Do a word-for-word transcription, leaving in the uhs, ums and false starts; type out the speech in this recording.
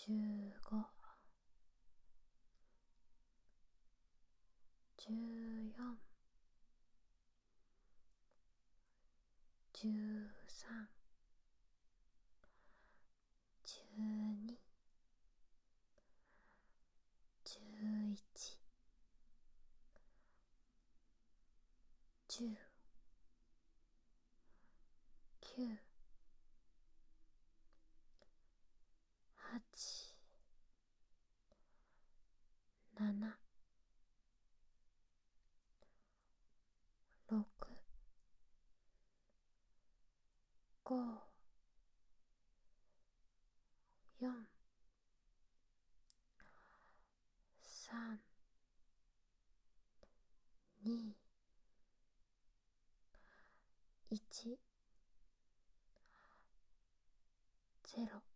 じゅうご、じゅうよん、じゅうさん、じゅうに、じゅういち、じゅう、きゅう、はち、なな、ろく、ご、よん、さん、に、いち、ゼロ。